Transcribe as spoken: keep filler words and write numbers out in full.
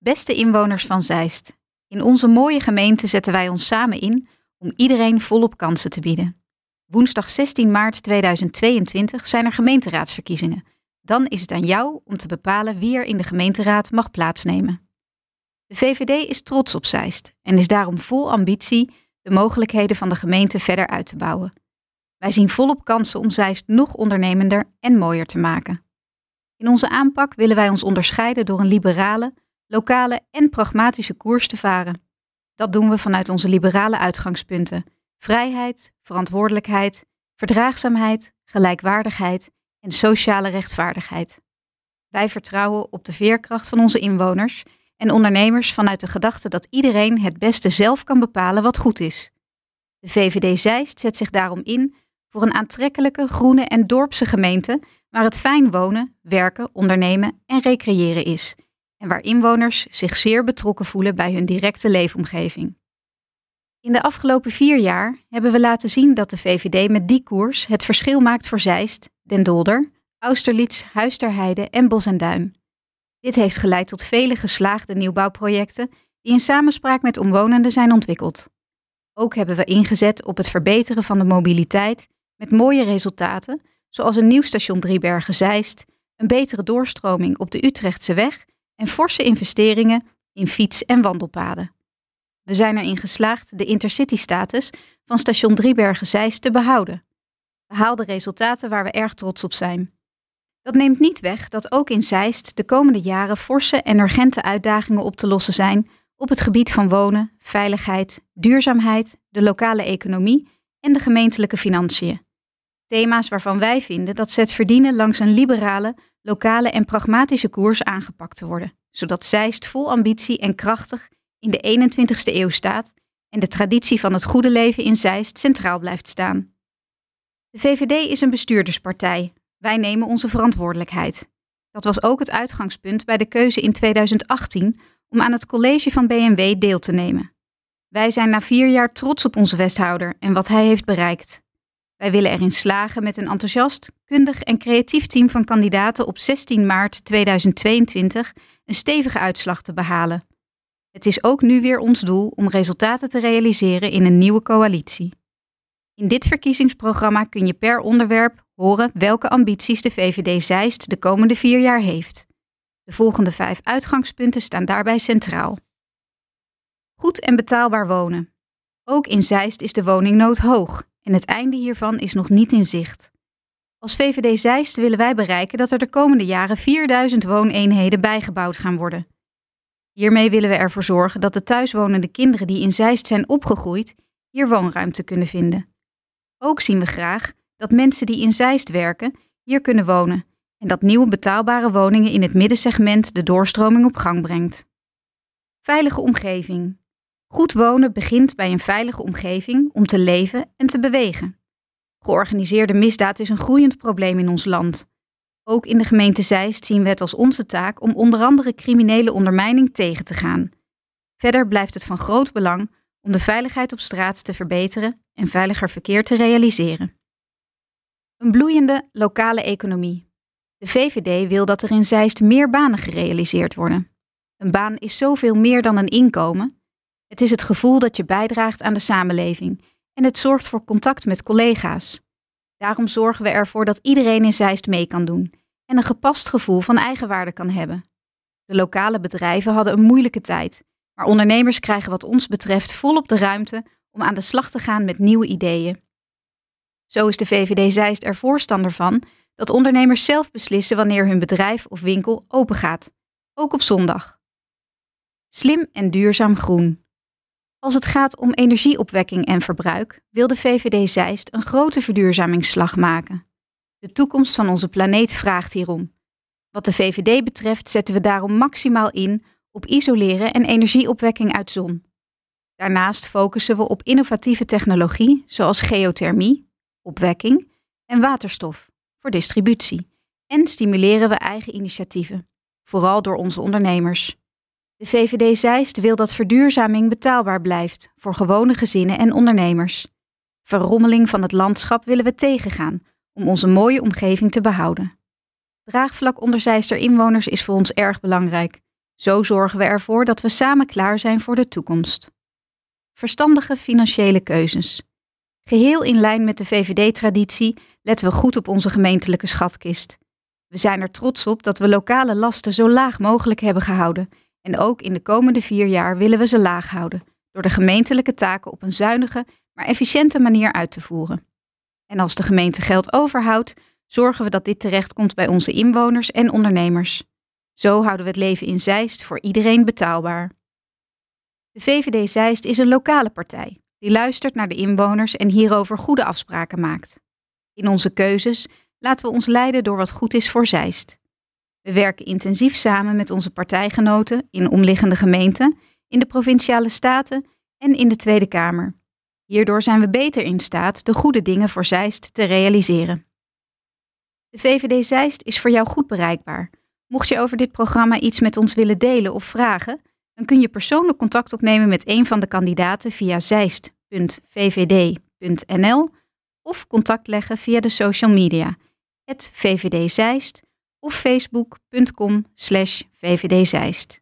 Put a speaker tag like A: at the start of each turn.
A: Beste inwoners van Zeist, in onze mooie gemeente zetten wij ons samen in om iedereen volop kansen te bieden. Woensdag zestien maart tweeduizend tweeëntwintig zijn er gemeenteraadsverkiezingen. Dan is het aan jou om te bepalen wie er in de gemeenteraad mag plaatsnemen. De V V D is trots op Zeist en is daarom vol ambitie de mogelijkheden van de gemeente verder uit te bouwen. Wij zien volop kansen om Zeist nog ondernemender en mooier te maken. In onze aanpak willen wij ons onderscheiden door een liberale, lokale en pragmatische koers te varen. Dat doen we vanuit onze liberale uitgangspunten: vrijheid, verantwoordelijkheid, verdraagzaamheid, gelijkwaardigheid en sociale rechtvaardigheid. Wij vertrouwen op de veerkracht van onze inwoners en ondernemers vanuit de gedachte dat iedereen het beste zelf kan bepalen wat goed is. De V V D Zeist zet zich daarom in voor een aantrekkelijke, groene en dorpse gemeente waar het fijn wonen, werken, ondernemen en recreëren is en waar inwoners zich zeer betrokken voelen bij hun directe leefomgeving. In de afgelopen vier jaar hebben we laten zien dat de V V D met die koers het verschil maakt voor Zeist, Den Dolder, Austerlitz, Huis ter Heide en Bos en Duin. Dit heeft geleid tot vele geslaagde nieuwbouwprojecten die in samenspraak met omwonenden zijn ontwikkeld. Ook hebben we ingezet op het verbeteren van de mobiliteit met mooie resultaten, zoals een nieuw station Driebergen-Zeist, een betere doorstroming op de Utrechtse weg en forse investeringen in fiets- en wandelpaden. We zijn erin geslaagd de intercity-status van station Driebergen-Zeist te behouden. We haalden resultaten waar we erg trots op zijn. Dat neemt niet weg dat ook in Zeist de komende jaren forse en urgente uitdagingen op te lossen zijn op het gebied van wonen, veiligheid, duurzaamheid, de lokale economie en de gemeentelijke financiën. Thema's waarvan wij vinden dat ze het verdienen langs een liberale, lokale en pragmatische koers aangepakt te worden, zodat Zeist vol ambitie en krachtig in de eenentwintigste eeuw staat en de traditie van het goede leven in Zeist centraal blijft staan. De V V D is een bestuurderspartij. Wij nemen onze verantwoordelijkheid. Dat was ook het uitgangspunt bij de keuze in tweeduizend achttien om aan het college van B N W deel te nemen. Wij zijn na vier jaar trots op onze wethouder en wat hij heeft bereikt. Wij willen erin slagen met een enthousiast, kundig en creatief team van kandidaten op zestien maart tweeduizend tweeëntwintig een stevige uitslag te behalen. Het is ook nu weer ons doel om resultaten te realiseren in een nieuwe coalitie. In dit verkiezingsprogramma kun je per onderwerp horen welke ambities de V V D Zeist de komende vier jaar heeft. De volgende vijf uitgangspunten staan daarbij centraal. Goed en betaalbaar wonen. Ook in Zeist is de woningnood hoog en het einde hiervan is nog niet in zicht. Als V V D Zeist willen wij bereiken dat er de komende jaren vierduizend wooneenheden bijgebouwd gaan worden. Hiermee willen we ervoor zorgen dat de thuiswonende kinderen die in Zeist zijn opgegroeid hier woonruimte kunnen vinden. Ook zien we graag dat mensen die in Zeist werken hier kunnen wonen en dat nieuwe betaalbare woningen in het middensegment de doorstroming op gang brengt. Veilige omgeving. Goed wonen begint bij een veilige omgeving om te leven en te bewegen. Georganiseerde misdaad is een groeiend probleem in ons land. Ook in de gemeente Zeist zien we het als onze taak om onder andere criminele ondermijning tegen te gaan. Verder blijft het van groot belang om de veiligheid op straat te verbeteren en veiliger verkeer te realiseren. Een bloeiende lokale economie. De V V D wil dat er in Zeist meer banen gerealiseerd worden. Een baan is zoveel meer dan een inkomen. Het is het gevoel dat je bijdraagt aan de samenleving en het zorgt voor contact met collega's. Daarom zorgen we ervoor dat iedereen in Zeist mee kan doen en een gepast gevoel van eigenwaarde kan hebben. De lokale bedrijven hadden een moeilijke tijd, maar ondernemers krijgen wat ons betreft volop de ruimte om aan de slag te gaan met nieuwe ideeën. Zo is de V V D Zeist er voorstander van dat ondernemers zelf beslissen wanneer hun bedrijf of winkel open gaat, ook op zondag. Slim en duurzaam groen. Als het gaat om energieopwekking en verbruik, wil de V V D Zeist een grote verduurzamingsslag maken. De toekomst van onze planeet vraagt hierom. Wat de V V D betreft zetten we daarom maximaal in op isoleren en energieopwekking uit zon. Daarnaast focussen we op innovatieve technologie zoals geothermie, opwekking en waterstof voor distributie. En stimuleren we eigen initiatieven, vooral door onze ondernemers. De V V D Zeist wil dat verduurzaming betaalbaar blijft voor gewone gezinnen en ondernemers. Verrommeling van het landschap willen we tegengaan om onze mooie omgeving te behouden. Draagvlak onder Zeister inwoners is voor ons erg belangrijk. Zo zorgen we ervoor dat we samen klaar zijn voor de toekomst. Verstandige financiële keuzes. Geheel in lijn met de V V D-traditie letten we goed op onze gemeentelijke schatkist. We zijn er trots op dat we lokale lasten zo laag mogelijk hebben gehouden. En ook in de komende vier jaar willen we ze laag houden, door de gemeentelijke taken op een zuinige, maar efficiënte manier uit te voeren. En als de gemeente geld overhoudt, zorgen we dat dit terechtkomt bij onze inwoners en ondernemers. Zo houden we het leven in Zeist voor iedereen betaalbaar. De V V D Zeist is een lokale partij die luistert naar de inwoners en hierover goede afspraken maakt. In onze keuzes laten we ons leiden door wat goed is voor Zeist. We werken intensief samen met onze partijgenoten in omliggende gemeenten, in de provinciale staten en in de Tweede Kamer. Hierdoor zijn we beter in staat de goede dingen voor Zeist te realiseren. De V V D Zeist is voor jou goed bereikbaar. Mocht je over dit programma iets met ons willen delen of vragen, dan kun je persoonlijk contact opnemen met een van de kandidaten via zeist punt v v d punt n l of contact leggen via de social media, at V V D Zeist of facebook punt com slash V V D Zeist.